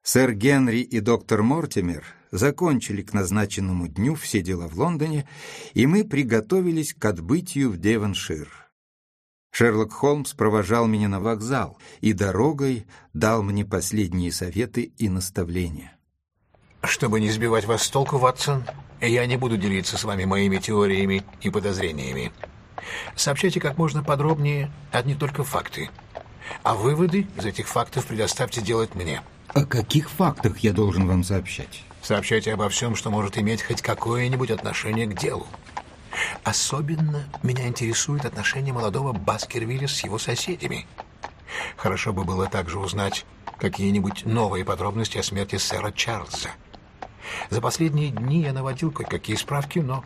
Сэр Генри и доктор Мортимер закончили к назначенному дню все дела в Лондоне, и мы приготовились к отбытию в Девоншир. Шерлок Холмс провожал меня на вокзал и дорогой дал мне последние советы и наставления. Чтобы не сбивать вас с толку, Ватсон, я не буду делиться с вами моими теориями и подозрениями. Сообщайте как можно подробнее одни только факты. А выводы из этих фактов предоставьте делать мне. О каких фактах я должен вам сообщать? Сообщайте обо всем, что может иметь хоть какое-нибудь отношение к делу. Особенно меня интересует отношение молодого Баскервилля с его соседями. Хорошо бы было также узнать какие-нибудь новые подробности о смерти сэра Чарльза. За последние дни я наводил кое-какие справки, но,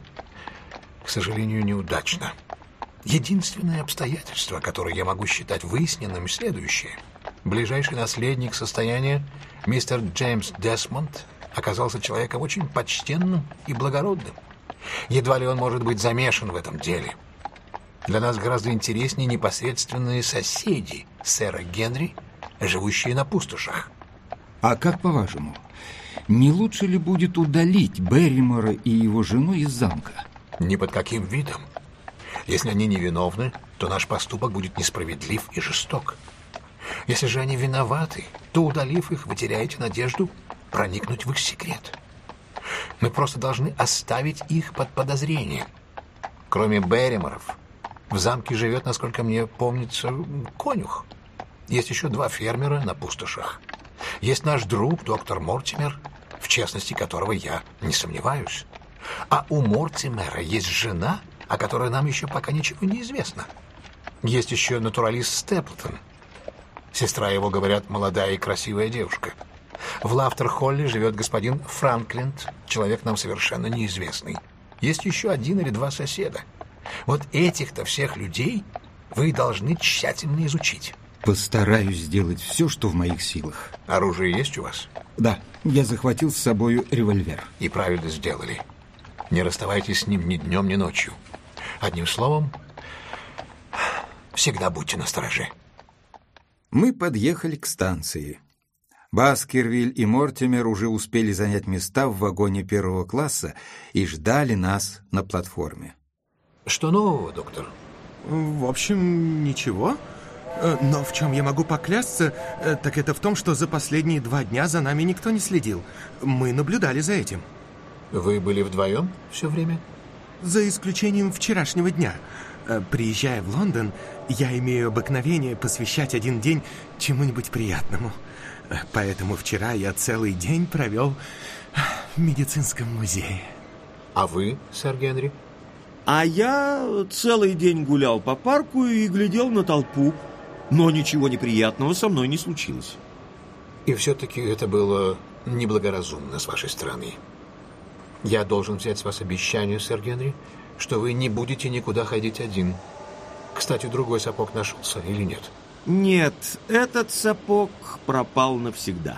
к сожалению, неудачно. Единственное обстоятельство, которое я могу считать выясненным, следующее. Ближайший наследник состояния, мистер Джеймс Десмонд, оказался человеком очень почтенным и благородным. Едва ли он может быть замешан в этом деле. Для нас гораздо интереснее непосредственные соседи сэра Генри, живущие на пустошах. А как по-вашему, не лучше ли будет удалить Берримора и его жену из замка? Ни под каким видом. Если они невиновны, то наш поступок будет несправедлив и жесток. Если же они виноваты, то, удалив их, вы теряете надежду проникнуть в их секрет. Мы просто должны оставить их под подозрением. Кроме Берриморов, в замке живет, насколько мне помнится, конюх. Есть еще 2 фермера на пустошах. Есть наш друг, доктор Мортимер, в честности которого я не сомневаюсь. А у Мортимера есть жена, о которой нам еще пока ничего не известно. Есть еще натуралист Степлтон. Сестра его, говорят, молодая и красивая девушка. В Лафтер-Холле живет господин Франклинд, человек нам совершенно неизвестный. Есть еще 1 или 2 соседа. Вот этих-то всех людей вы должны тщательно изучить. Постараюсь сделать все, что в моих силах. Оружие есть у вас? Да, я захватил с собою револьвер. И правильно сделали. Не расставайтесь с ним ни днем, ни ночью. Одним словом, всегда будьте настороже. Мы подъехали к станции. Баскервиль и Мортимер уже успели занять места в вагоне 1 класса и ждали нас на платформе. Что нового, доктор? В общем, ничего. Но в чем я могу поклясться, так это в том, что за последние 2 дня за нами никто не следил. Мы наблюдали за этим. Вы были вдвоем все время? За исключением вчерашнего дня. Приезжая в Лондон, я имею обыкновение посвящать 1 день чему-нибудь приятному. Поэтому вчера я целый день провел в медицинском музее. А вы, сэр Генри? А я целый день гулял по парку и глядел на толпу. Но ничего неприятного со мной не случилось. И все-таки это было неблагоразумно с вашей стороны. Я должен взять с вас обещание, сэр Генри, что вы не будете никуда ходить один. Кстати, другой сапог нашелся или нет? Нет, этот сапог пропал навсегда.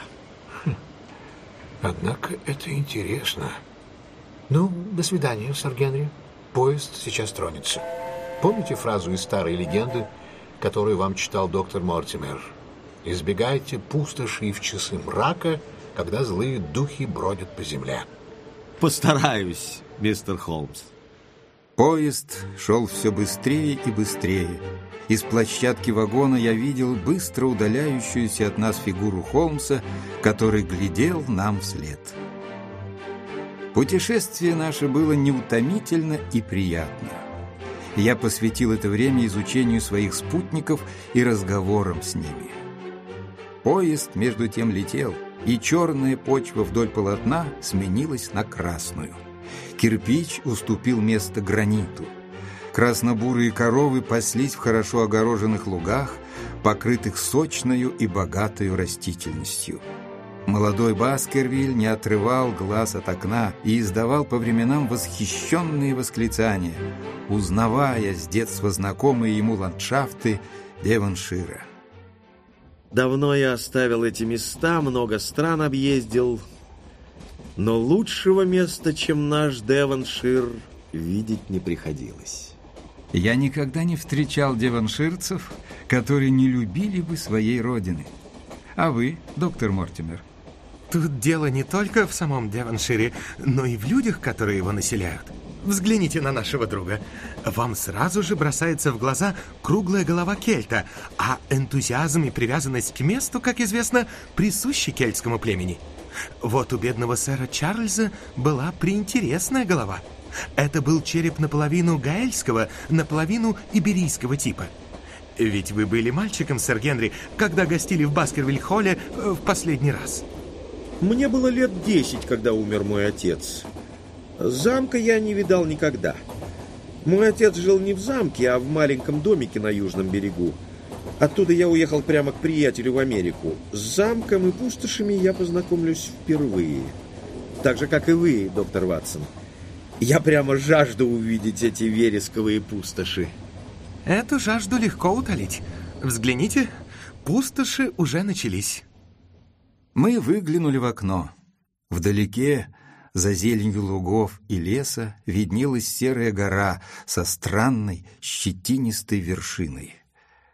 Однако это интересно. Ну, до свидания, сэр Генри. Поезд сейчас тронется. Помните фразу из старой легенды, которую вам читал доктор Мортимер? «Избегайте пустоши в часы мрака, когда злые духи бродят по земле». Постараюсь, мистер Холмс. Поезд шел все быстрее и быстрее. Из площадки вагона я видел быстро удаляющуюся от нас фигуру Холмса, который глядел нам вслед. Путешествие наше было неутомительно и приятно. Я посвятил это время изучению своих спутников и разговорам с ними. Поезд, между тем, летел, и черная почва вдоль полотна сменилась на красную. Кирпич уступил место граниту. Красно-бурые коровы паслись в хорошо огороженных лугах, покрытых сочною и богатою растительностью. Молодой Баскервиль не отрывал глаз от окна и издавал по временам восхищенные восклицания, узнавая с детства знакомые ему ландшафты Девоншира. Давно я оставил эти места, много стран объездил, но лучшего места, чем наш Девоншир, видеть не приходилось. Я никогда не встречал девонширцев, которые не любили бы своей родины. А вы, доктор Мортимер? Тут дело не только в самом Девоншире, но и в людях, которые его населяют. Взгляните на нашего друга. Вам сразу же бросается в глаза круглая голова кельта, а энтузиазм и привязанность к месту, как известно, присущи кельтскому племени. Вот у бедного сэра Чарльза была приинтересная голова. Это был череп наполовину гаэльского, наполовину иберийского типа. Ведь вы были мальчиком, сэр Генри, когда гостили в Баскервиль-холле в последний раз. Мне было лет 10, когда умер мой отец. Замка я не видал никогда. Мой отец жил не в замке, а в маленьком домике на южном берегу. Оттуда я уехал прямо к приятелю в Америку. С замком и пустошами я познакомлюсь впервые. Так же, как и вы, доктор Ватсон. Я прямо жажду увидеть эти вересковые пустоши. Эту жажду легко утолить. Взгляните, пустоши уже начались. Мы выглянули в окно. Вдалеке, за зеленью лугов и леса, виднелась серая гора со странной щетинистой вершиной.